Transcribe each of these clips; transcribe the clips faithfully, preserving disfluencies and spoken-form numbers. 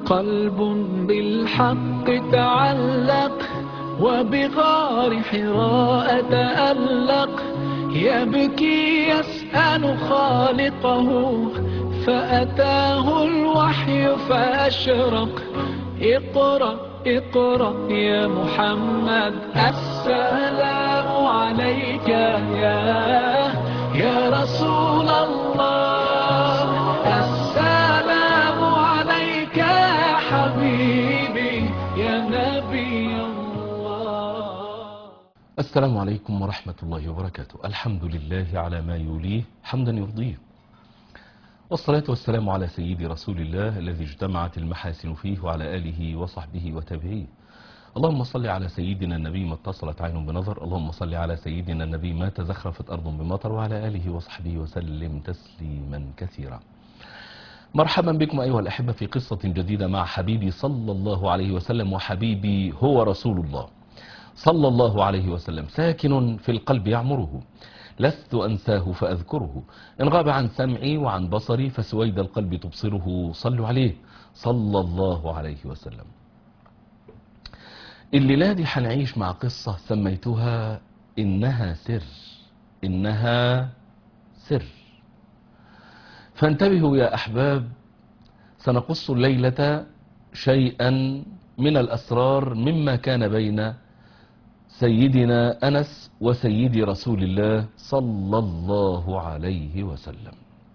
قلب بالحق تعلق وبغار حراء تألق، يبكي يسأل خالقه فأتاه الوحي فأشرق. اقرأ اقرأ يا محمد، السلام عليك يا يا رسول الله، السلام عليك يا حبيبي يا نبي الله. السلام عليكم ورحمة الله وبركاته. الحمد لله على ما يوليه حمدا يرضيه، والصلاة والسلام على سيدي رسول الله الذي اجتمعت المحاسن فيه وعلى آله وصحبه وتابعيه. اللهم صل على سيدنا النبي ما اتصلت عين بنظر، اللهم صل على سيدنا النبي ما تزخرفت أرض بمطر، وعلى آله وصحبه وسلم تسليما كثيرا. مرحبا بكم أيها الأحبة في قصة جديدة مع حبيبي صلى الله عليه وسلم، وحبيبي هو رسول الله صلى الله عليه وسلم، ساكن في القلب يعمره، لست أنساه فأذكره، إن غاب عن سمعي وعن بصري فسويد القلب تبصره، صلوا عليه صلى الله عليه وسلم. الليلة دي حنعيش مع قصة سميتها إنها سر، إنها سر. فانتبهوا يا أحباب، سنقص الليلة شيئا من الأسرار مما كان بين سيدنا أنس وسيدي رسول الله صلى الله عليه وسلم.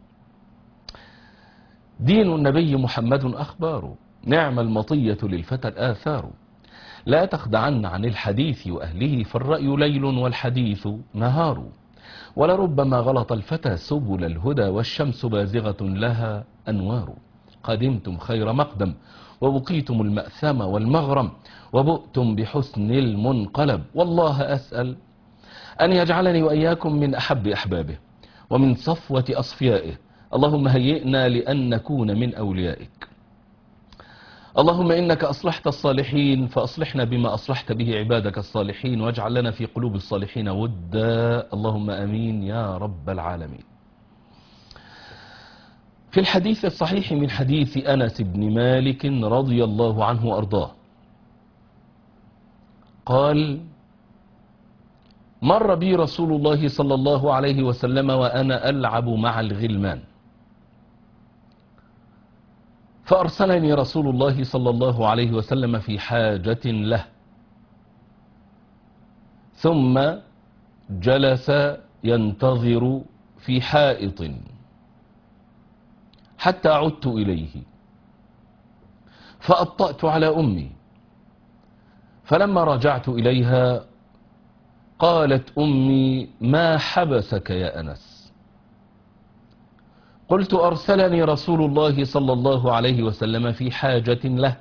دين النبي محمد أخبار، نعم المطية للفتى الآثار، لا تخدعن عن الحديث وأهله، فالرأي ليل والحديث نهار، ولربما غلط الفتى سبل الهدى، والشمس بازغة لها أنوار. قدمتم خير مقدم وبقيتم المأثم والمغرم، وبؤتم بحسن المنقلب، والله أسأل أن يجعلني وإياكم من أحب أحبابه ومن صفوة أصفيائه. اللهم هيئنا لأن نكون من أوليائك. اللهم إنك أصلحت الصالحين فأصلحنا بما أصلحت به عبادك الصالحين، واجعل لنا في قلوب الصالحين ودا، اللهم أمين يا رب العالمين. في الحديث الصحيح من حديث أنس بن مالك رضي الله عنه وأرضاه قال: مر بي رسول الله صلى الله عليه وسلم وأنا ألعب مع الغلمان، فأرسلني رسول الله صلى الله عليه وسلم في حاجة له، ثم جلس ينتظر في حائط حتى عدت إليه، فأبطأت على أمي، فلما رجعت إليها قالت أمي: ما حبسك يا أنس؟ قلت: أرسلني رسول الله صلى الله عليه وسلم في حاجة له.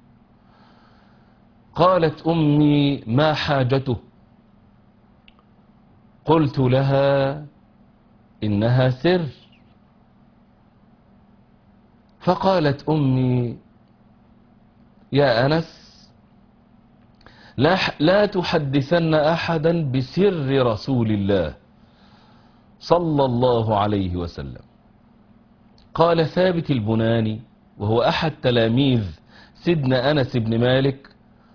قالت أمي: ما حاجته؟ قلت لها: إنها سر. فقالت أمي: يا أنس، لا, لا تحدثن أحدا بسر رسول الله صلى الله عليه وسلم. قال ثابت البناني، وهو أحد تلاميذ سيدنا أنس بن مالك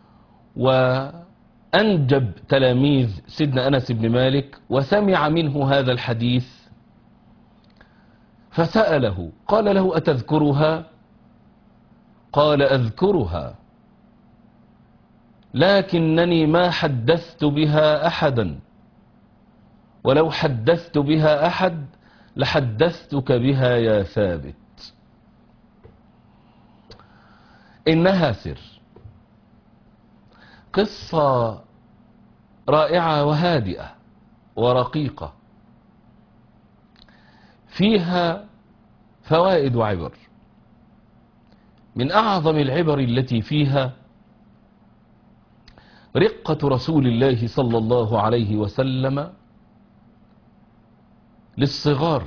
وأنجب تلاميذ سيدنا أنس بن مالك، وسمع منه هذا الحديث فسأله، قال له: أتذكرها؟ قال: أذكرها، لكنني ما حدثت بها أحدا، ولو حدثت بها أحد لحدثتك بها يا ثابت. إنها سر. قصة رائعة وهادئة ورقيقة، فيها فوائد وعبر. من أعظم العبر التي فيها رقة رسول الله صلى الله عليه وسلم للصغار،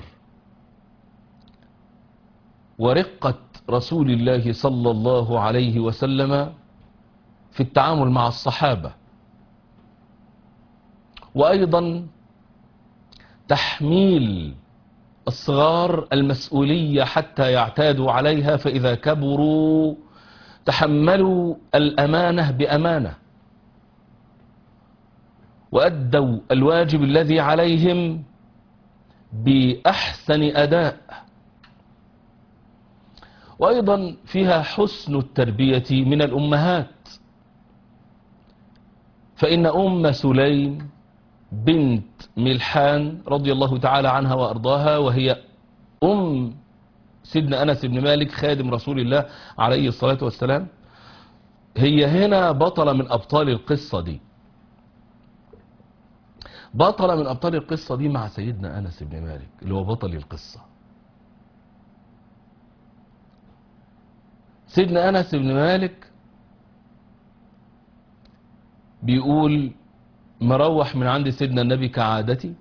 ورقة رسول الله صلى الله عليه وسلم في التعامل مع الصحابة، وأيضا تحميل الصغار المسؤولية حتى يعتادوا عليها، فإذا كبروا تحملوا الأمانة بأمانة، وأدوا الواجب الذي عليهم بأحسن أداء. وأيضا فيها حسن التربية من الأمهات، فإن أم سليم بنت ملحان رضي الله تعالى عنها وأرضاها، وهي أم سيدنا أنس بن مالك خادم رسول الله عليه الصلاة والسلام، هي هنا بطلة من أبطال القصة دي، بطلة من أبطال القصة دي مع سيدنا أنس بن مالك اللي هو بطل القصة. سيدنا أنس بن مالك بيقول مروح من عند سيدنا النبي كعادتي،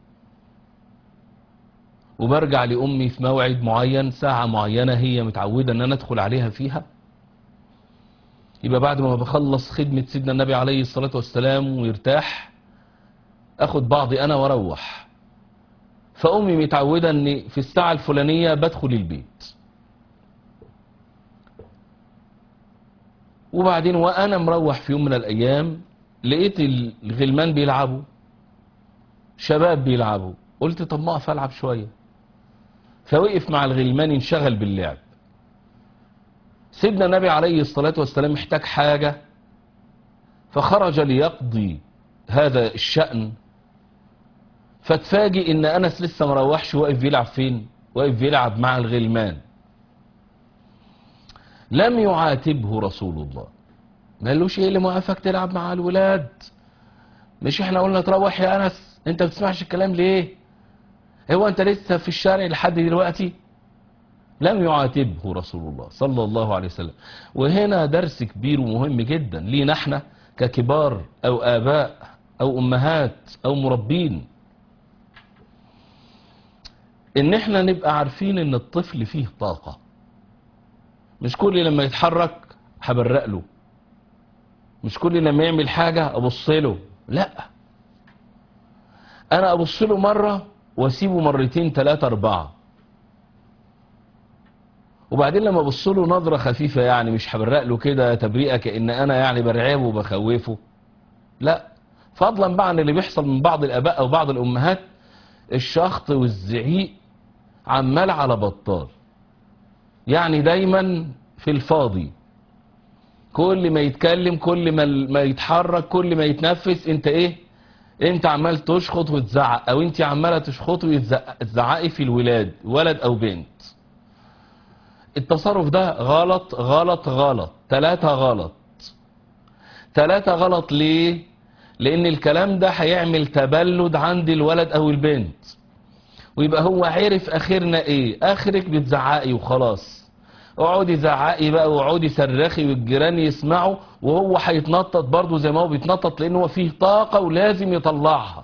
وبرجع لأمي في موعد معين، ساعة معينة هي متعودة أن أنا أدخل عليها فيها. يبقى بعد ما بخلص خدمة سيدنا النبي عليه الصلاة والسلام ويرتاح، أخد بعضي أنا وأروح. فأمي متعودة أن في الساعة الفلانية بدخل البيت. وبعدين وأنا مروح في يوم من الأيام لقيت الغلمان بيلعبوا، شباب بيلعبوا، قلت طب ما أقف ألعب شوية. فوقف مع الغلمان انشغل باللعب. سيدنا النبي عليه الصلاة والسلام محتاج حاجة، فخرج ليقضي هذا الشأن، فتفاجئ ان أنس لسه مروحش، واقف بيلعب فين؟ واقف بيلعب مع الغلمان. لم يعاتبه رسول الله، ما قالوش ايه اللي موقفك تلعب مع الولاد؟ مش احنا قلنا تروح يا أنس؟ انت بتسمعش الكلام ليه؟ هو انت لسه في الشارع لحد دلوقتي؟ لم يعاتبه رسول الله صلى الله عليه وسلم. وهنا درس كبير ومهم جدا لينا احنا ككبار او اباء او امهات او مربين، ان احنا نبقى عارفين ان الطفل فيه طاقة. مش كل لما يتحرك هبرق له، مش كل لما يعمل حاجة ابص له، لا، انا ابص له مرة واسيبه مرتين ثلاثة اربعة، وبعدين لما ابص له نظرة خفيفة، يعني مش هبرق له كده تبريئة كأن انا يعني برعبه وبخوفه، لا. فضلا بقى عن اللي بيحصل من بعض الاباء او بعض الامهات، الشخط والزعيق عمال على بطال، يعني دايما في الفاضي، كل ما يتكلم كل ما ما يتحرك كل ما يتنفس انت ايه؟ انت عمال تشخط وتزعق، او انت عماله تشخطي وتزعقي في الولاد، ولد او بنت. التصرف ده غلط غلط غلط، ثلاثة غلط. ثلاثة غلط ليه؟ لان الكلام ده هيعمل تبلد عند الولد او البنت، ويبقى هو عرف اخرنا ايه، اخرك بتزعقي وخلاص، اقعدي زعقي بقى واقعدي صرخي والجيران يسمعوا، وهو هيتنطط برضه زي ما هو بيتنطط، لان هو فيه طاقة ولازم يطلعها.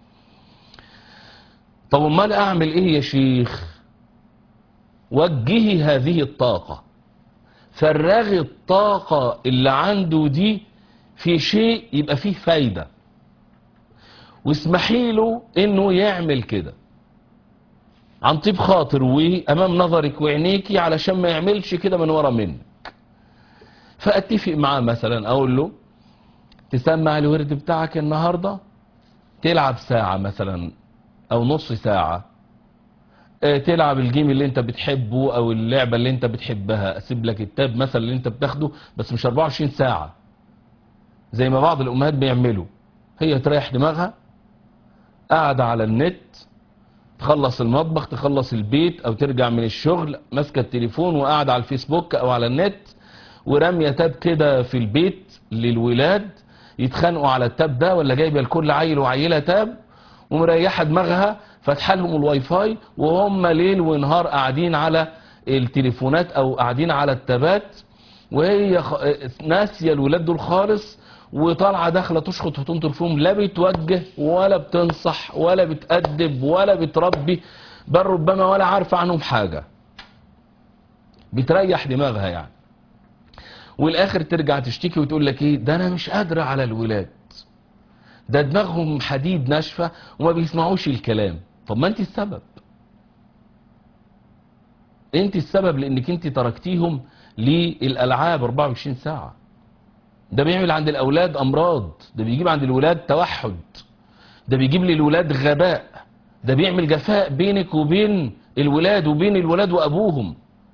طب امال اعمل ايه يا شيخ؟ وجهي هذه الطاقة، فرغي الطاقة اللي عنده دي في شيء يبقى فيه فايدة، واسمحي له انه يعمل كده عن طيب خاطر وامام نظرك وعينيكي، علشان ما يعملش كده من ورا منك. فاتفق معاه مثلا، اقول له تسمع الورد بتاعك النهارده، تلعب ساعة مثلا او نص ساعة، تلعب الجيم اللي انت بتحبه او اللعبة اللي انت بتحبها، اسيب لك التاب مثلا اللي انت بتاخده، بس مش اربعة وعشرين ساعة زي ما بعض الامهات بيعملوا. هي تريح دماغها، قاعدة على النت، تخلص المطبخ تخلص البيت او ترجع من الشغل، ماسكة التليفون وقاعدة على الفيسبوك او على النت، ورمية تاب كده في البيت للولاد يتخانقوا على التاب ده، ولا جايبه لكل عيل وعيلة تاب، ومريحة دماغها فاتحه لهم الواي فاي، وهم ليل ونهار قاعدين على التليفونات او قاعدين على التابات، وهي خ... ناسيه الولاد دول خالص، وطالعه داخله تشخط وتنطر فيهم، لا بتوجه ولا بتنصح ولا بتأدب ولا بتربي، بل ربما ولا عارفه عنهم حاجه، بتريح دماغها يعني. والاخر ترجع تشتكي وتقول لك ايه؟ ده انا مش قادره على الولاد، ده دماغهم حديد ناشفه وما بيسمعوش الكلام. طب ما انت السبب، انت السبب، لانك انت تركتيهم للألعاب أربعة وعشرين ساعة. ده بيعمل عند الأولاد أمراض، ده بيجيب عند الولاد توحد، ده بيجيب للولاد غباء، ده بيعمل جفاء بينك وبين الولاد وبين الولاد وأبوهم،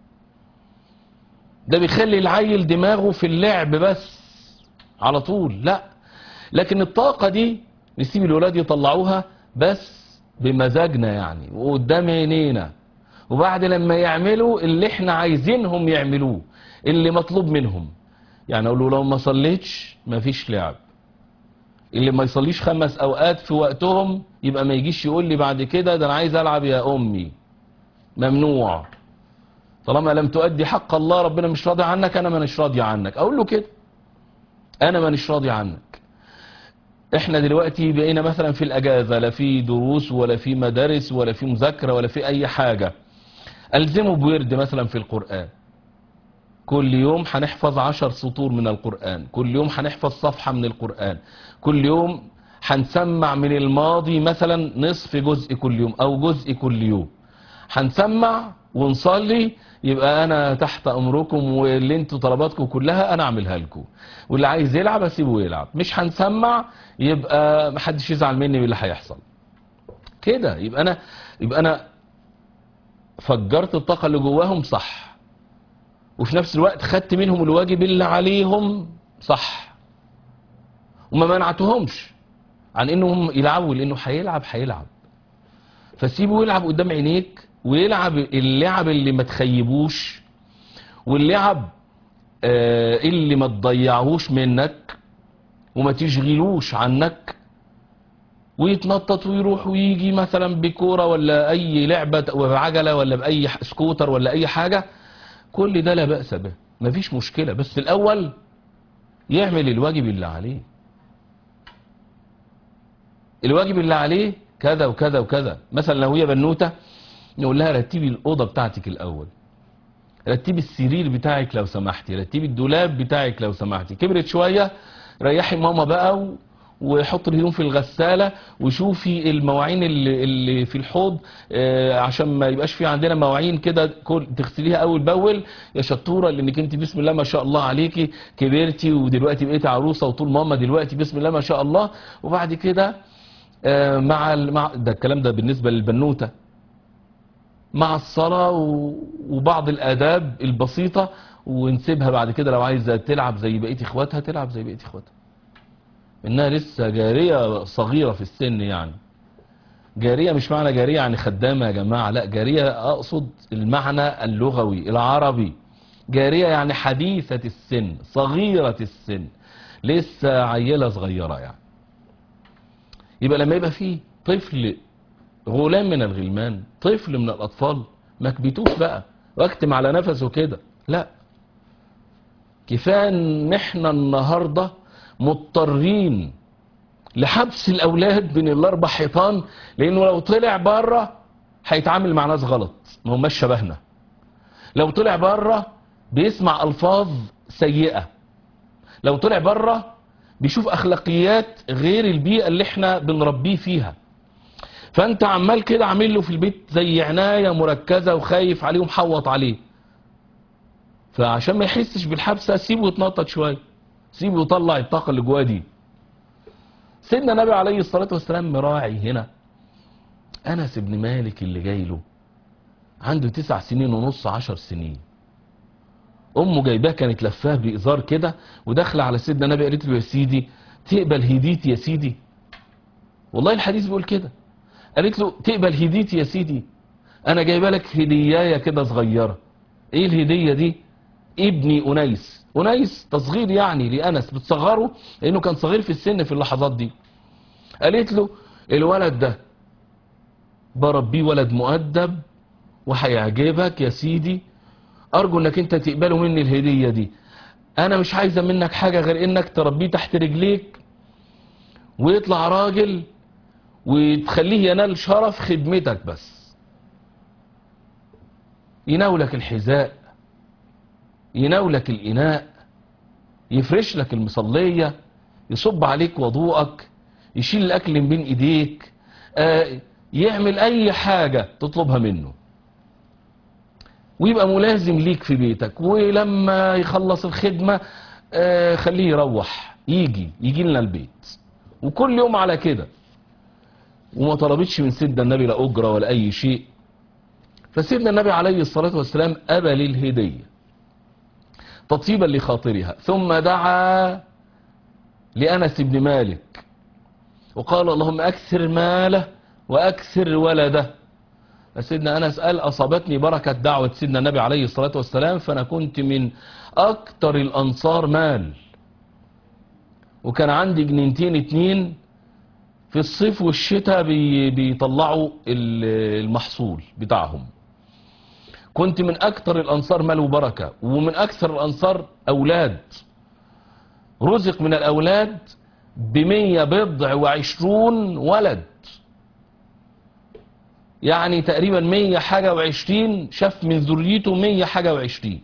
ده بيخلي العيل دماغه في اللعب بس على طول. لا، لكن الطاقة دي نسيب الولاد يطلعوها بس بمزاجنا يعني وقدام عينينا، وبعد لما يعملوا اللي احنا عايزينهم يعملوه، اللي مطلوب منهم. يعني اقول له لو ما صليتش مفيش لعب، اللي ما يصليش خمس اوقات في وقتهم يبقى ما يجيش يقول لي بعد كده ده انا عايز العب يا امي. ممنوع، طالما لم تؤدي حق الله ربنا مش راضي عنك، انا مانيش راضي عنك. اقول له كده، انا مانيش راضي عنك. احنا دلوقتي بقينا مثلا في الاجازه لا في دروس ولا في مدارس ولا في مذاكره ولا في اي حاجه، الزمه بورد مثلا في القران، كل يوم هنحفظ عشر سطور من القرآن، كل يوم هنحفظ صفحة من القرآن، كل يوم هنسمع من الماضي مثلا نصف جزء كل يوم أو جزء كل يوم، هنسمع ونصلي. يبقى أنا تحت أمركم، واللي انتوا طلباتكم كلها أنا أعملها لكم، واللي عايز يلعب أسيبه يلعب. مش هنسمع يبقى محدش يزعل مني باللي هيحصل كده. يبقى أنا يبقى أنا فجرت الطاقة اللي جواهم صح، وفي نفس الوقت خدت منهم الواجب اللي عليهم صح، وما منعتهمش عن انهم يلعبوا، لانه هيلعب هيلعب فسيبه يلعب قدام عينيك، ويلعب اللعب اللي ما تخيبوش، واللعب آه اللي ما تضيعوش منك وما تشغلوش عنك، ويتنطط ويروح ويجي مثلا بكوره ولا اي لعبه وبعجله ولا باي سكوتر ولا اي حاجه. كل ده لا بأس به، مفيش مشكلة، بس الأول يعمل الواجب اللي عليه. الواجب اللي عليه كذا وكذا وكذا. مثلا لو هي بنوتة نقول لها رتبي الأوضة بتاعتك الأول، رتبي السرير بتاعك لو سمحتي، رتبي الدولاب بتاعك لو سمحتي. كبرت شوية ريحي ماما بقى وحط الهدوم في الغسالة، وشوفي المواعين اللي, اللي في الحوض آه عشان ما يبقاش في عندنا مواعين كده تغسليها اول باول يا شطورة، لانك انت بسم الله ما شاء الله عليكي كبرتي ودلوقتي بقيتي عروسة وطول ماما دلوقتي بسم الله ما شاء الله. وبعد كده آه مع, مع ده الكلام ده بالنسبة للبنوتة، مع الصلاة وبعض الآداب البسيطة، ونسيبها بعد كده لو عايزة تلعب زي بقية اخواتها تلعب زي بقية اخواتها، انها لسه جارية صغيرة في السن. يعني جارية مش معنى جارية يعني خدامة يا جماعة، لا، جارية اقصد المعنى اللغوي العربي. جارية يعني حديثة السن، صغيرة السن، لسه عيلة صغيرة يعني. يبقى لما يبقى فيه طفل، غلام من الغلمان، طفل من الاطفال، ما كبتوش بقى واكتم على نفسه كده، لا، كفاية ان احنا النهارده مضطرين لحبس الاولاد بين الاربع حيطان، لانه لو طلع بره هيتعامل مع ناس غلط ما هماش شبهنا، لو طلع بره بيسمع الفاظ سيئة، لو طلع بره بيشوف اخلاقيات غير البيئة اللي احنا بنربيه فيها. فانت عمال كده عامل له في البيت زي عناية مركزة وخايف عليه ومحوط عليه، فعشان ما يحسش بالحبسة سيبه يتنطط شوية، سيبه يطلع الطاقة اللي جواه دي. سيدنا النبي عليه الصلاة والسلام مراعي هنا أنس بن مالك اللي جاي له عنده تسع سنين ونص عشر سنين، أمه جايباه كانت لفاه بإزار كده وداخله على سيدنا النبي قالت له يا سيدي تقبل هديتي يا سيدي، والله الحديث بيقول كده، قالت له تقبل هديتي يا سيدي، أنا جايبه لك هدياية كده صغيرة. إيه الهدية دي؟ ابني أنيس، أنيس تصغير يعني لأنس، بتصغره لأنه كان صغير في السن في اللحظات دي. قالت له الولد ده بربيه ولد مؤدب وهيعجبك يا سيدي، أرجو أنك أنت تقبله مني الهدية دي، أنا مش عايزة منك حاجة غير أنك تربيه تحت رجليك ويطلع راجل وتخليه ينال شرف خدمتك، بس يناولك الحذاء، يناولك الإناء، يفرش لك المصلية، يصب عليك وضوءك، يشيل الأكل من بين إيديك، آه يعمل أي حاجة تطلبها منه. ويبقى ملازم ليك في بيتك، ولما يخلص الخدمة آه خليه يروح يجي يجي لنا البيت، وكل يوم على كده، وما طلبتش من سيدنا النبي لا أجرة ولا أي شيء. فسيدنا النبي عليه الصلاة والسلام أبى للهدية تطيبا لخاطرها، ثم دعا لأنس بن مالك وقال اللهم أكثر ماله وأكثر ولده. سيدنا أنس قال أصابتني بركة دعوة سيدنا النبي عليه الصلاة والسلام، فأنا كنت من أكتر الأنصار مال، وكان عندي جنينتين اتنين في الصيف والشتاء بي بيطلعوا المحصول بتاعهم. كنت من أكتر الأنصار مال وبركة، ومن أكثر الأنصار أولاد، رزق من الأولاد بمية بضع وعشرون ولد، يعني تقريبا مية حاجة وعشرين، شاف من ذريته مية حاجة وعشرين.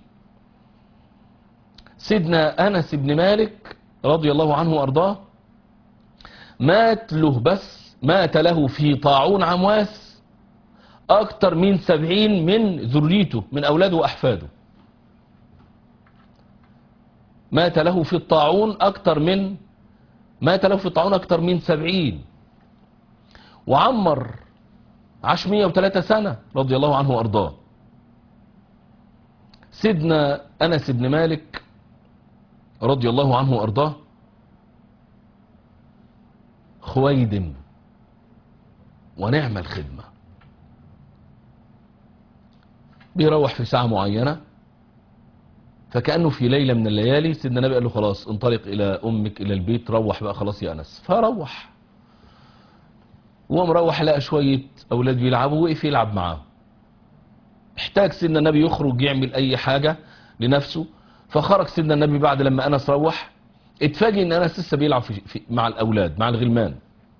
سيدنا أنس بن مالك رضي الله عنه وأرضاه مات له، بس مات له في طاعون عمواس أكتر من سبعين من ذريته من أولاده وأحفاده. مات له في الطاعون أكتر من مات له في الطاعون أكتر من سبعين، وعمر عاش مية وتلاتة سنة رضي الله عنه وأرضاه. سيدنا أنس بن مالك رضي الله عنه وأرضاه خويدم ونعم الخدمة، بيروح في ساعة معينة، فكأنه في ليلة من الليالي سيدنا النبي قال له خلاص انطلق إلى أمك إلى البيت، روح بقى خلاص يا أنس. فروح، وهو مروح لقى شوية أولاد بيلعبوا، وقف يلعب معاهم. احتاج سيدنا النبي يخرج يعمل أي حاجة لنفسه، فخرج سيدنا النبي بعد لما أنس روح، اتفاجئ ان أنس لسه بيلعب في في مع الأولاد مع الغلمان.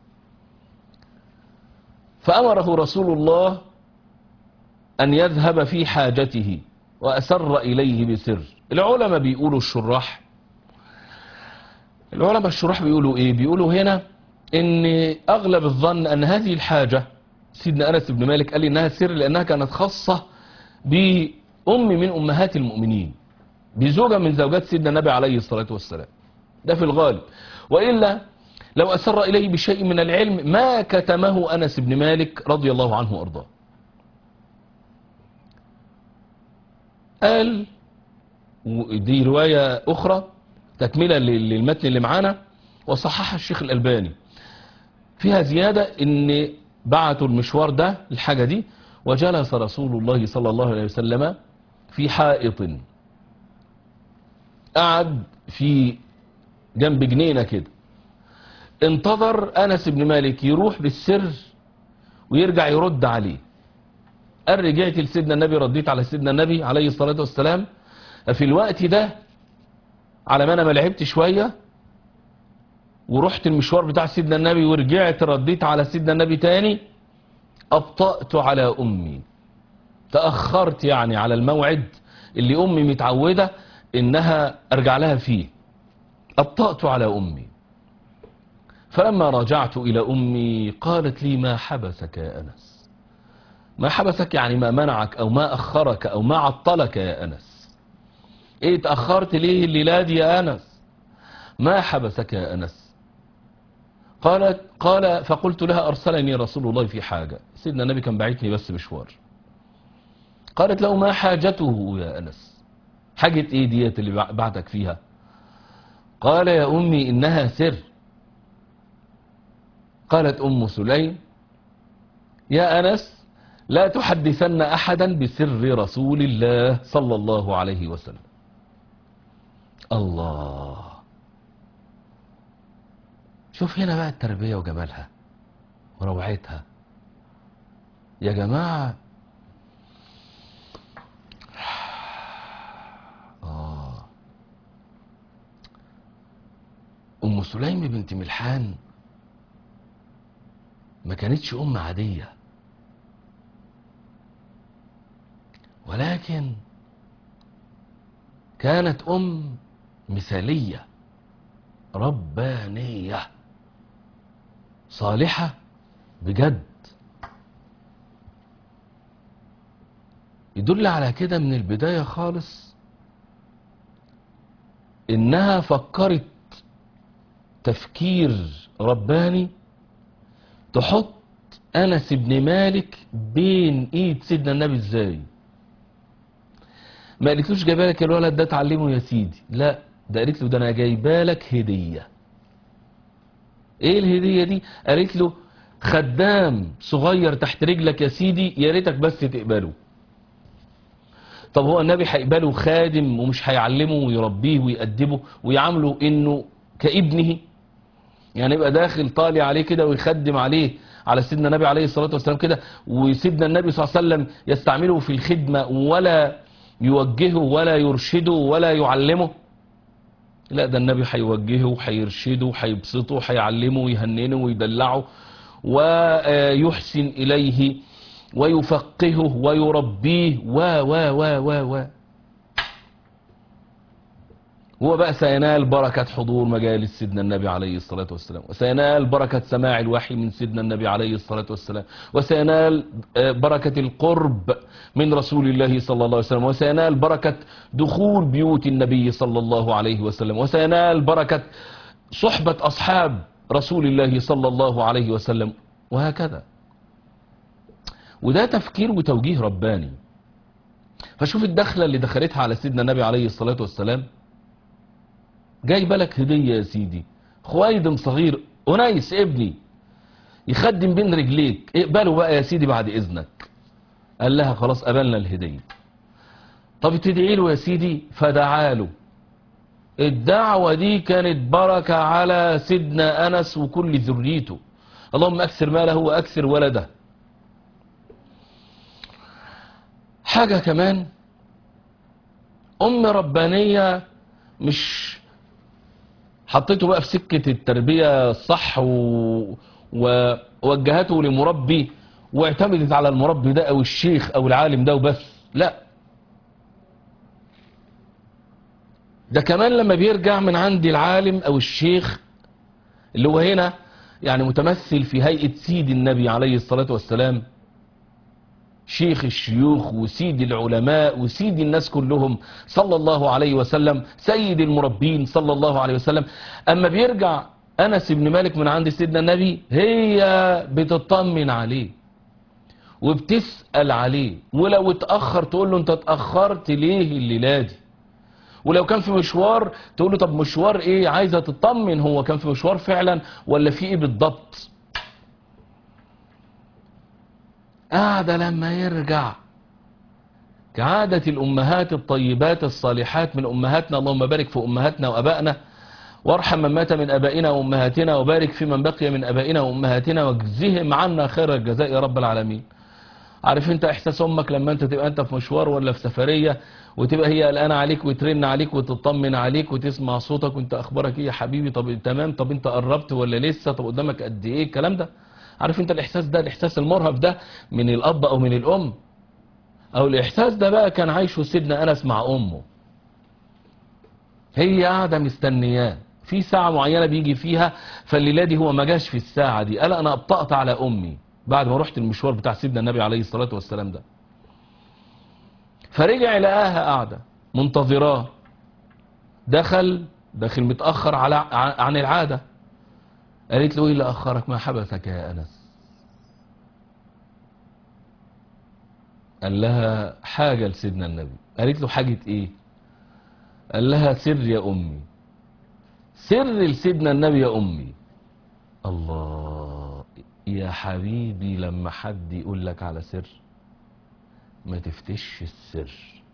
فأمره رسول الله أن يذهب في حاجته، وأسر إليه بسر. العلماء بيقولوا الشراح العلماء الشراح بيقولوا إيه؟ بيقولوا هنا إن أغلب الظن أن هذه الحاجة سيدنا أنس بن مالك قال لي إنها سر، لأنها كانت خاصة بأم من أمهات المؤمنين، بزوجة من زوجات سيدنا النبي عليه الصلاة والسلام، ده في الغالب. وإلا لو أسر إليه بشيء من العلم ما كتمه أنس بن مالك رضي الله عنه وأرضاه. قال، ودي رواية أخرى تكملة للمتن اللي معانا وصححها الشيخ الألباني، فيها زيادة إن بعتوا المشوار ده الحاجة دي، وجلس رسول الله صلى الله عليه وسلم في حائط، قعد في جنب جنينة كده، انتظر أنس بن مالك يروح بالسر ويرجع يرد عليه. قال رجعت لسيدنا النبي، رديت على سيدنا النبي عليه الصلاة والسلام في الوقت ده، على ما أنا ما لعبت شوية ورحت المشوار بتاع سيدنا النبي ورجعت رديت على سيدنا النبي تاني، أبطأت على أمي، تأخرت يعني على الموعد اللي أمي متعودة إنها أرجع لها فيه، أبطأت على أمي. فلما رجعت إلى أمي قالت لي ما حبسك يا أنس؟ ما حبسك يعني ما منعك أو ما أخرك أو ما عطلك يا أنس؟ إيه تأخرت ليه الليلة دي يا أنس؟ ما حبسك يا أنس؟ قالت قال فقلت لها أرسلني رسول الله في حاجة، سيدنا النبي كان بعتني بس مشوار. قالت له ما حاجته يا أنس؟ حاجة إيه ديت اللي بعتك فيها؟ قال يا أمي إنها سر. قالت أم سليم يا أنس لا تحدثن أحدا بسر رسول الله صلى الله عليه وسلم. الله، شوف هنا بقى التربية وجمالها وروعتها يا جماعة. آه أم سليم بنت ملحان ما كانتش أم عادية، ولكن كانت أم مثالية ربانية صالحة بجد. يدل على كده من البداية خالص إنها فكرت تفكير رباني تحط أنس بن مالك بين إيد سيدنا النبي إزاي. ما قالتلوش جايبالك الولد ده تعلمه يا سيدي، لا، ده قالت له ده أنا جايبالك هدية. إيه الهدية دي؟ قالت له خدام صغير تحت رجلك يا سيدي، يا ريتك بس تقبله. طب هو النبي هيقبله خادم ومش هيعلمه ويربيه ويأدبه ويعامله إنه كابنه؟ يعني يبقى داخل طالع عليه كده ويخدم عليه على سيدنا النبي عليه الصلاة والسلام كده، وسيدنا النبي صلى الله عليه وسلم يستعمله في الخدمة ولا يوجهه ولا يرشده ولا يعلمه؟ لا، ده النبي هيوجهه وهيرشده وهيبسطه وهيعلمه ويهننه ويدلعه ويحسن إليه ويفقهه ويربيه و و و و و هو بقى سينال بركة حضور مجالس سيدنا النبي عليه الصلاة والسلام، وسينال بركة سماع الوحي من سيدنا النبي عليه الصلاة والسلام، وسينال بركة القرب من رسول الله صلى الله عليه وسلم، وسينال بركة دخول بيوت النبي صلى الله عليه وسلم، وسينال بركة صحبة أصحاب رسول الله صلى الله عليه وسلم، وهكذا. وده تفكير وتوجيه رباني. فشوف الدخلة اللي دخلتها على سيدنا النبي عليه الصلاة والسلام، جاي بالك هدية يا سيدي، خويدم صغير أنيس ابني يخدم بين رجليك، اقبله بقى يا سيدي بعد إذنك. قال لها خلاص قبلنا الهدية. طب تدعي له يا سيدي، فدعا له. الدعوة دي كانت بركة على سيدنا أنس وكل ذريته، اللهم أكثر ماله وأكثر ولده. حاجة كمان، أم ربانية مش حطيته بقى في سكة التربية الصح و... ووجهته لمربي واعتمدت على المربي ده أو الشيخ أو العالم ده وبس، لا، ده كمان لما بيرجع من عند العالم أو الشيخ اللي هو هنا يعني متمثل في هيئة سيد النبي عليه الصلاة والسلام، شيخ الشيوخ وسيد العلماء وسيد الناس كلهم صلى الله عليه وسلم، سيد المربين صلى الله عليه وسلم. أما بيرجع أنس بن مالك من عند سيدنا النبي، هي بتطمن عليه وبتسأل عليه، ولو اتأخر تقول له انت اتأخرت ليه الليلة دي، ولو كان في مشوار تقول له طب مشوار ايه، عايزة تطمن هو كان في مشوار فعلا ولا في ايه بالضبط. قاعدة لما يرجع كعادة الأمهات الطيبات الصالحات من أمهاتنا، اللهم بارك في أمهاتنا وأبائنا، وارحم من مات من أبائنا وأمهاتنا، وبارك في من بقي من أبائنا وأمهاتنا، واجزهم عنا خير الجزاء يا رب العالمين. عارف انت احساس امك لما انت تبقى انت في مشوار ولا في سفرية وتبقى هي قلقانه عليك وترن عليك وتطمن عليك وتسمع صوتك وانت اخبارك ايه يا حبيبي، طب تمام، طب انت قربت ولا لسه، طب قدامك قد ايه، الكلام ده. عارف انت الاحساس ده، الاحساس المرهف ده من الاب او من الام، او الاحساس ده بقى كان عايشه سيدنا انس مع امه. هي قاعده مستنياه في ساعه معينه بيجي فيها، فالليله دي هو ما جاش في الساعه دي، قال انا ابطأت على امي بعد ما رحت المشوار بتاع سيدنا النبي عليه الصلاه والسلام ده. فرجع لقاها قاعده منتظراه، دخل داخل متاخر على عن العاده. قالت له ايه اللي اخرك، ما حبسك يا انس؟ قال لها حاجه لسيدنا النبي. قالت له حاجه ايه؟ قال لها سر يا امي، سر لسيدنا النبي يا امي. الله يا حبيبي، لما حد يقول لك على سر ما تفتش السر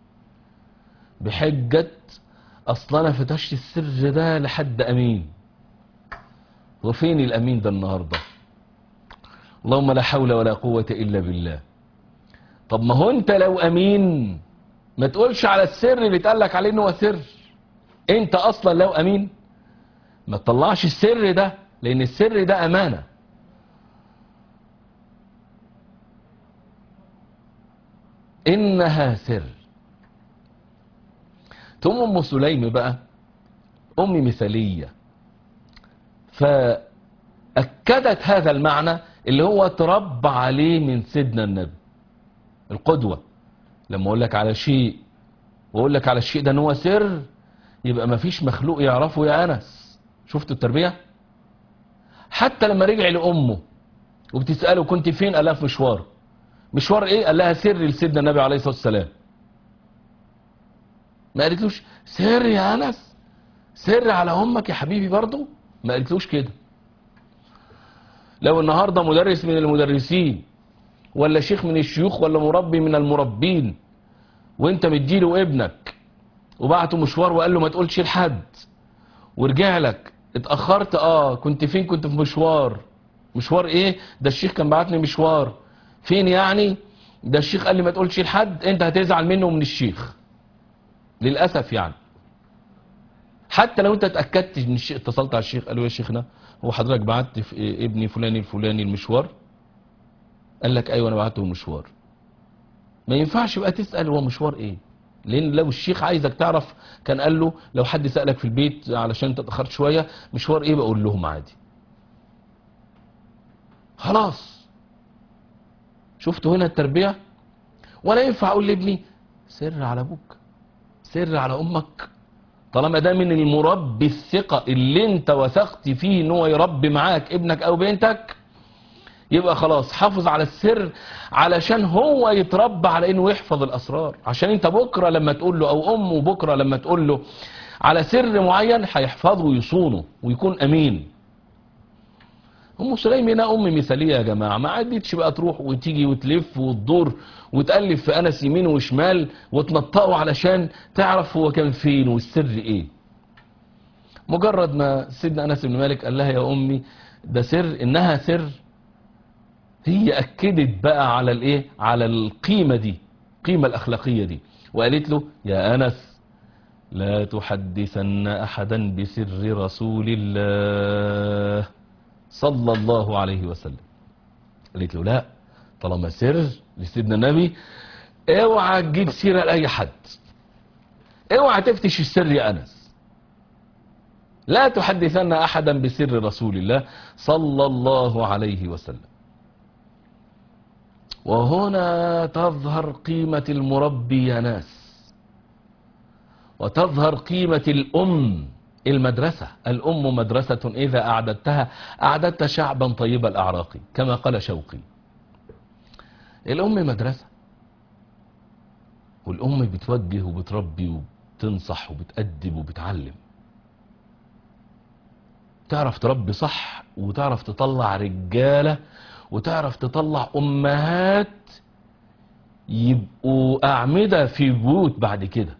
بحجة اصلا انا فتشت السر ده لحد امين. وفين الامين ده النهارده؟ اللهم لا حول ولا قوة الا بالله. طب ما هو انت لو امين ما تقولش على السر اللي اتقال لك عليه انه هو سر. انت اصلا لو امين ما تطلعش السر ده، لان السر ده امانة. انها سر. ثم ام سليم بقى ام مثالية، فاكدت هذا المعنى اللي هو تربى عليه من سيدنا النبي، القدوة لما اقول لك على شيء واقول لك على الشيء ده ان هو سر، يبقى ما فيش مخلوق يعرفه يا انس. شفت التربية؟ حتى لما رجع لامه وبتسأله كنت فين، قال لها في مشوار. مشوار ايه؟ قال لها سر لسيدنا النبي عليه الصلاة والسلام. ما قالتلوش سر يا انس، سر على امك يا حبيبي برضه، ما قالتلوش كده. لو النهارده مدرس من المدرسين ولا شيخ من الشيوخ ولا مربي من المربين وانت مديله ابنك وبعته مشوار وقال له ما تقولش لحد، ورجع لك اتأخرت، اه كنت فين؟ كنت في مشوار. مشوار ايه؟ ده الشيخ كان بعتني مشوار. فين يعني؟ ده الشيخ قال لي ما تقولش لحد. انت هتزعل منه ومن الشيخ للأسف يعني. حتى لو انت اتأكدت ان الشيخ، اتصلت على الشيخ قال له يا شيخنا هو حضرتك بعت في إيه ابني فلاني الفلاني المشوار؟ قال لك ايوه انا بعته مشوار. ما ينفعش بقى تسأل هو مشوار ايه، لان لو الشيخ عايزك تعرف كان قال له لو حد سألك في البيت علشان انت اتأخرت شوية مشوار ايه بقول لهم عادي. خلاص. شفتوا هنا التربية؟ ولا ينفع اقول لابني سر على ابوك، سر على امك، طالما ده من المربي الثقة اللي انت وثقت فيه ان هو يربي معاك ابنك او بنتك، يبقى خلاص حافظ على السر علشان هو يتربى على انه يحفظ الاسرار. عشان انت بكرة لما تقول له او امه بكرة لما تقول له على سر معين هيحفظه ويصونه ويكون امين. ام سليم هنا ام مثالية يا جماعة، ما عادتش بقى تروح وتيجي وتلف وتدور وتقلب في انس يمين وشمال وتنطقه علشان تعرف هو كان فين والسر ايه. مجرد ما سيدنا انس بن مالك قال لها يا امي ده سر، انها سر، هي اكدت بقى على الايه، على القيمة دي، القيمة الاخلاقية دي، وقالت له يا انس لا تحدثن احدا بسر رسول الله صلى الله عليه وسلم. قالت له لا، طالما سر لسيدنا النبي اوعى تجيب سيرة لاي حد، اوعى تفتش السر يا انس، لا تحدثن احدا بسر رسول الله صلى الله عليه وسلم. وهنا تظهر قيمة المربي يا ناس، وتظهر قيمة الأم. المدرسة، الأم مدرسة إذا أعددتها أعددت شعبا طيب الأعراق كما قال شوقي. الأم مدرسة، والأم بتوجه وبتربي وبتنصح وبتأدب وبتعلم. تعرف تربي صح وتعرف تطلع رجالة وتعرف تطلع أمهات يبقوا أعمدة في بيوت بعد كده.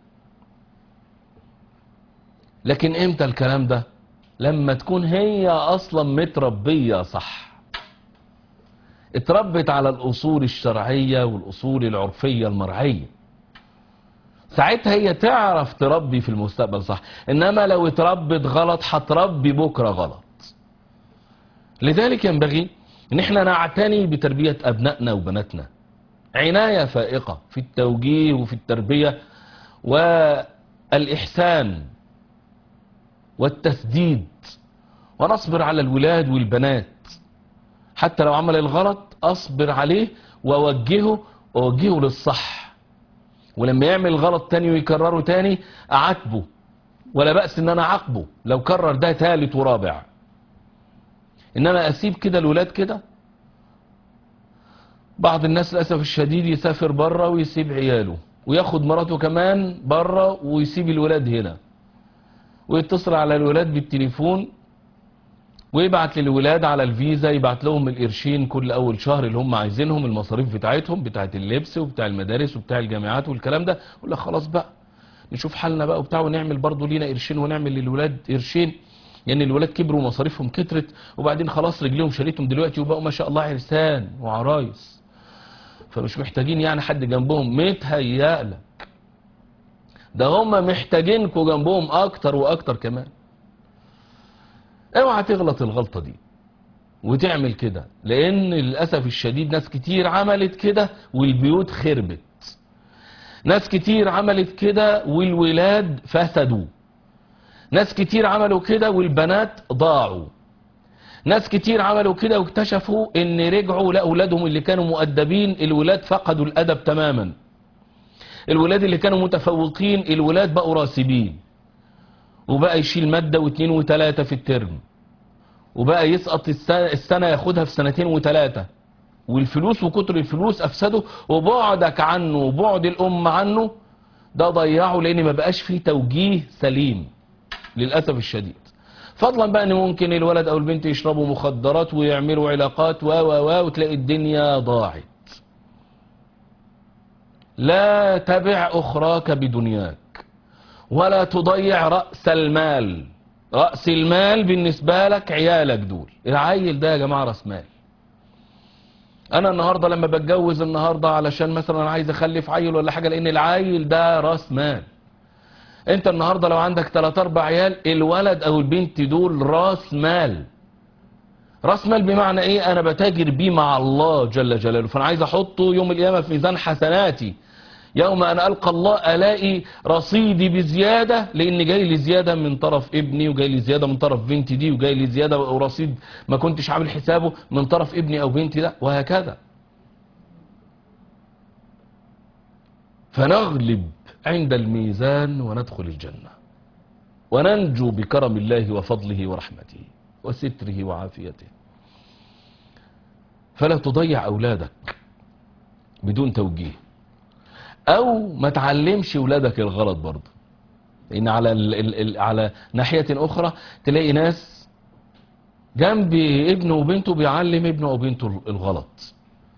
لكن امتى الكلام ده؟ لما تكون هي أصلا متربية صح، اتربت على الأصول الشرعية والأصول العرفية المرعية، ساعتها هي تعرف تربي في المستقبل صح. إنما لو اتربت غلط هتربي بكرة غلط. لذلك ينبغي ان احنا نعتني بتربية ابنائنا وبناتنا عناية فائقة في التوجيه وفي التربية والإحسان والتسديد، ونصبر على الولاد والبنات حتى لو عمل الغلط أصبر عليه وأوجهه وأوجهه للصح، ولما يعمل الغلط تاني ويكرره تاني أعاتبه، ولا بأس ان انا أعاقبه لو كرر ده ثالث ورابع. انما اسيب كده الولاد كده. بعض الناس للاسف الشديد يسافر بره ويسيب عياله وياخد مراته كمان بره ويسيب الولاد هنا، ويتصل على الولاد بالتليفون ويبعت للولاد على الفيزا، يبعت لهم القرشين كل اول شهر اللي هم عايزينهم، المصاريف بتاعتهم بتاعت اللبس وبتاع المدارس وبتاع الجامعات والكلام ده. يقول لك خلاص بقى نشوف حالنا بقى وبتاع ونعمل برضه لينا قرشين ونعمل للولاد قرشين، لان يعني الولاد كبروا ومصاريفهم كترت وبعدين خلاص رجليهم شالتهم دلوقتي وبقوا ما شاء الله عرسان وعرايس، فمش محتاجين يعني حد جنبهم. متهيألك ده هم محتاجينكوا جنبهم اكتر واكتر كمان. اوعى تغلط الغلطة دي وتعمل كده، لان للأسف الشديد ناس كتير عملت كده والبيوت خربت، ناس كتير عملت كده والولاد فسدوا، ناس كتير عملوا كده والبنات ضاعوا، ناس كتير عملوا كده واكتشفوا ان رجعوا لأولادهم اللي كانوا مؤدبين الولاد فقدوا الأدب تماما. الولاد اللي كانوا متفوقين الولاد بقوا راسبين، وبقى يشيل مادة واثنين وثلاثة في الترم، وبقى يسقط السنة ياخدها في سنتين وثلاثة، والفلوس وكتر الفلوس أفسده، وبعدك عنه وبعد الأم عنه ده ضيعه، لأن ما بقاش فيه توجيه سليم للأسف الشديد. فضلا بقى ان ممكن الولد او البنت يشربوا مخدرات ويعملوا علاقات و و و وتلاقي الدنيا ضاعت. لا تبع اخراك بدنياك ولا تضيع رأس المال. رأس المال بالنسبة لك عيالك دول. العيل ده يا جماعة رأس مال. انا النهاردة لما بتجوز النهاردة علشان مثلا عايز اخلف عيل ولا حاجة، لان العيل ده رأس مال. انت النهاردة لو عندك تلات اربع عيال، الولد او البنت دول راس مال. راس مال بمعنى ايه؟ انا بتاجر بيه مع الله جل جلاله، فانا عايز احطه يوم القيامة في ميزان حسناتي. يوم ان القى الله الاقي رصيدي بزيادة، لان جاي لي زيادة من طرف ابني، وجاي لي زيادة من طرف بنتي دي، وجاي لي زيادة ورصيد ما كنتش عامل حسابه من طرف ابني او بنتي ده، وهكذا. فنغلب عند الميزان وندخل الجنة وننجو بكرم الله وفضله ورحمته وستره وعافيته. فلا تضيع أولادك بدون توجيه، أو ما تعلمش أولادك الغلط برضه. لأن على ال ال ال على ناحية أخرى تلاقي ناس جنب ابنه وبنته بيعلم ابنه وبنته الغلط،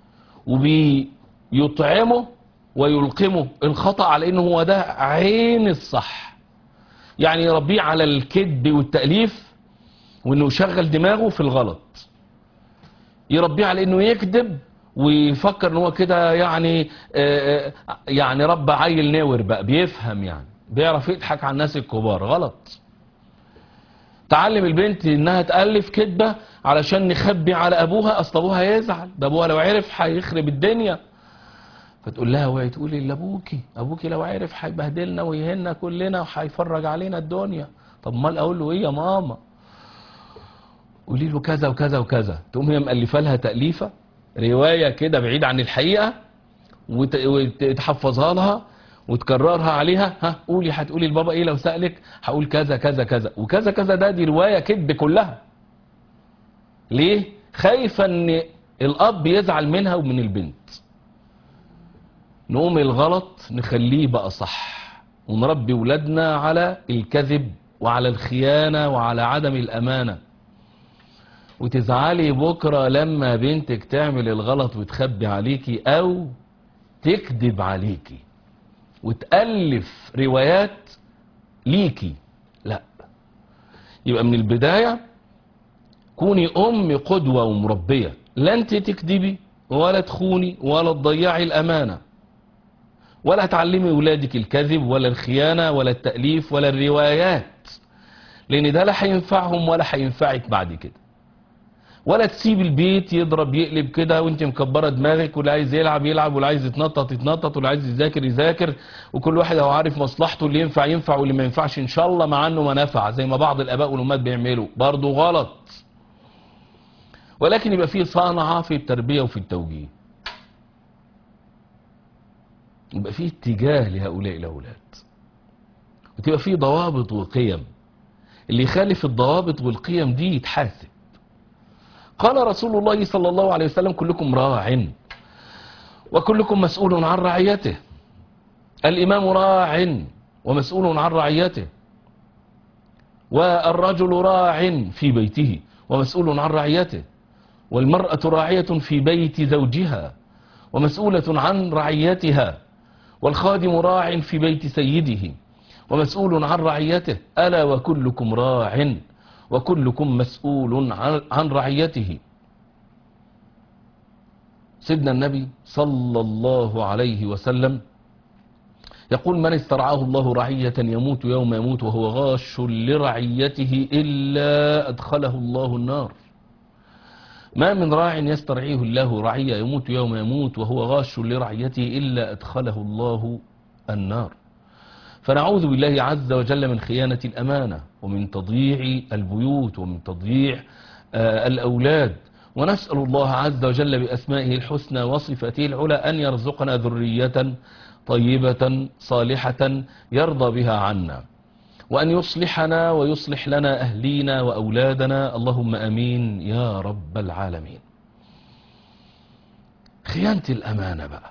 وبيطعمه ويلقمه الخطأ على انه هو ده عين الصح. يعني يربيه على الكذب والتأليف، وانه يشغل دماغه في الغلط. يربيه على انه يكذب ويفكر ان هو كده يعني آآ آآ يعني رب عيل ناور بقى، بيفهم يعني بيعرف يضحك على الناس الكبار. غلط. تعلم البنت انها تألف كذبة علشان نخبي على ابوها، اصل ابوها يزعل، ده ابوها لو عرف هيخرب الدنيا. فتقول لها اوعي تقولي لابوكي، ابوكي لو عرف هيبهدلنا ويهنا كلنا وهيفرج علينا الدنيا. طب امال اقول له ايه يا ماما؟ قولي له كذا وكذا وكذا. تقوم هي مؤلفه لها تأليفه روايه كده بعيد عن الحقيقه، وتحفظها لها وتكررها عليها. ها قولي، هتقولي لبابا ايه لو سألك؟ هقول كذا كذا كذا وكذا كذا. ده دي روايه كذب كلها. ليه؟ خايفه ان الاب يزعل منها ومن البنت. نقوم الغلط نخليه بقى صح، ونربي ولادنا على الكذب وعلى الخيانة وعلى عدم الأمانة. وتزعلي بكرة لما بنتك تعمل الغلط وتخبي عليكي أو تكذب عليكي وتألف روايات ليكي. لا، يبقى من البداية كوني أم قدوة ومربية. لا انت تكذبي ولا تخوني ولا تضيعي الأمانة، ولا تعلمي ولادك الكذب ولا الخيانة ولا التأليف ولا الروايات، لأن ده لا هينفعهم ولا هينفعك بعد كده. ولا تسيب البيت يضرب يقلب كده وانت مكبرة دماغك، واللي عايز يلعب يلعب، واللي عايز يتنطط يتنطط، واللي عايز يذاكر يذاكر، وكل واحد هو عارف مصلحته، اللي ينفع ينفع واللي ما ينفعش ان شاء الله مع عنه ما نفع، زي ما بعض الآباء والأمهات بيعملوا. برضه غلط. ولكن يبقى فيه صنعة في التربية وفي التوجيه، يبقى فيه اتجاه لهؤلاء الأولاد، وتبقى فيه ضوابط وقيم. اللي يخالف الضوابط والقيم دي يتحاسب. قال رسول الله صلى الله عليه وسلم: كلكم راع وكلكم مسؤول عن رعيته. الإمام راع ومسؤول عن رعيته، والرجل راع في بيته ومسؤول عن رعيته، والمرأة راعية في بيت زوجها ومسؤولة عن رعيتها، والخادم راع في بيت سيده ومسؤول عن رعيته. ألا وكلكم راع وكلكم مسؤول عن رعيته. سيدنا النبي صلى الله عليه وسلم يقول: من استرعاه الله رعية يموت يوم يموت وهو غاش لرعيته إلا أدخله الله النار. ما من راع يسترعيه الله رعية يموت يوم يموت وهو غاش لرعيته إلا أدخله الله النار. فنعوذ بالله عز وجل من خيانة الأمانة، ومن تضييع البيوت، ومن تضييع الأولاد، ونسأل الله عز وجل بأسمائه الحسنى وصفاته العلى أن يرزقنا ذرية طيبة صالحة يرضى بها عنا، وأن يصلحنا ويصلح لنا أهلينا وأولادنا، اللهم أمين يا رب العالمين. خيانة الأمانة بقى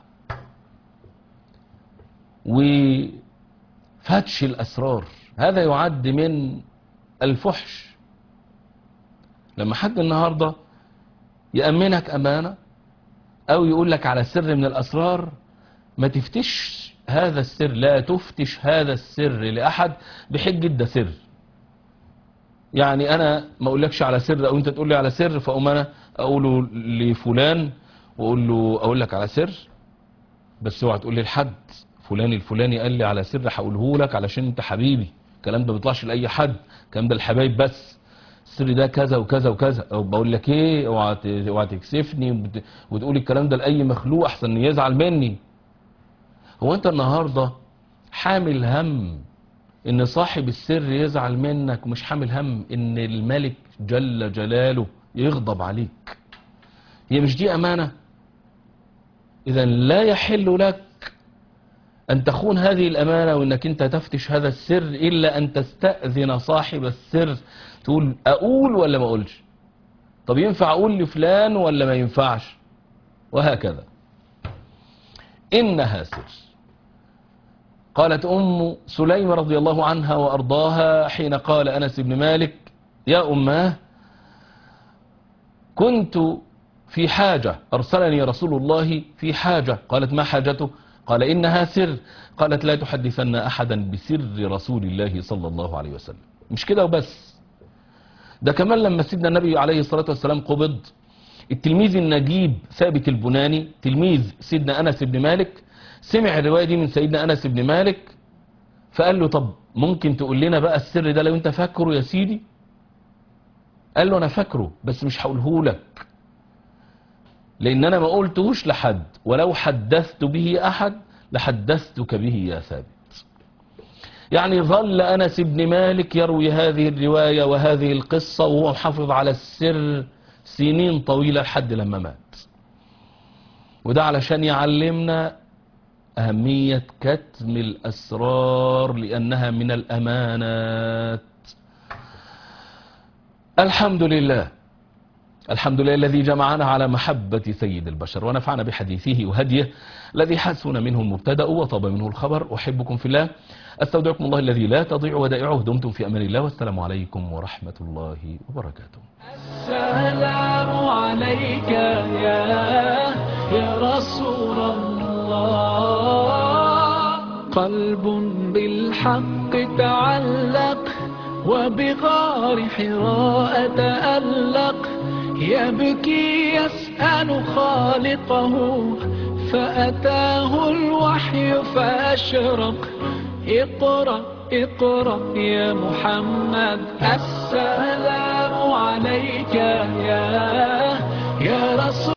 وفتش الأسرار، هذا يعد من الفحش. لما حد النهاردة يأمنك أمانة أو يقول لك على سر من الأسرار، ما تفتش هذا السر، لا تفتش هذا السر لأحد بحجة ده سر. يعني أنا ما أقولكش على سر أو أنت تقول لي على سر، فأقوم أنا أقوله لفلان وأقول له أقول لك على سر، بس اوعى تقول لي لحد فلان الفلاني قال لي على سر هقوله لك علشان أنت حبيبي. الكلام ده ما بيطلعش لأي حد، الكلام ده الحبايب بس. السر ده كذا وكذا وكذا، او بقول لك ايه اوعى اوعى تكسفني وتقول الكلام ده لاي مخلوق احسن يزعل مني. هو انت النهارده حامل هم ان صاحب السر يزعل منك، ومش حامل هم ان الملك جل جلاله يغضب عليك؟ هي مش دي امانه؟ اذا لا يحل لك أن تخون هذه الأمانة وأنك أنت تفتش هذا السر إلا أن تستأذن صاحب السر، تقول أقول ولا ما أقولش، طب ينفع أقول لفلان ولا ما ينفعش، وهكذا. إنها سر. قالت أم سليم رضي الله عنها وأرضاها حين قال أنس بن مالك: يا أماه كنت في حاجة أرسلني رسول الله في حاجة. قالت: ما حاجته؟ قال: إنها سر. قالت: لا تحدثن أحدا بسر رسول الله صلى الله عليه وسلم. مش كده وبس، ده كمان لما سيدنا النبي عليه الصلاة والسلام قبض، التلميذ النجيب ثابت البناني تلميذ سيدنا أنس بن مالك سمع الرواية دي من سيدنا أنس بن مالك، فقال له: طب ممكن تقول لنا بقى السر ده لو انت فاكره يا سيدي؟ قال له: أنا فاكره بس مش هقوله لك، لأن أنا ما قلتهوش لحد، ولو حدثت به أحد لحدثتك به يا ثابت. يعني ظل أنس بن مالك يروي هذه الرواية وهذه القصة وهو محافظ على السر سنين طويلة لحد لما مات. وده علشان يعلمنا أهمية كتم الأسرار لأنها من الأمانات. الحمد لله، الحمد لله الذي جمعنا على محبة سيد البشر ونفعنا بحديثه وهديه الذي حسن منه المبتدأ وطاب منه الخبر. أحبكم في الله، أستودعكم الله الذي لا تضيع ودائعه. دمتم في أمان الله، والسلام عليكم ورحمة الله وبركاته. السلام عليك يا يا رسول الله. قلب بالحق تعلق وبغار حراء تألق، يبكي يسأل خالقه فأتاه الوحي فأشرق. اقرأ اقرأ يا محمد، السلام عليك يا يا رسول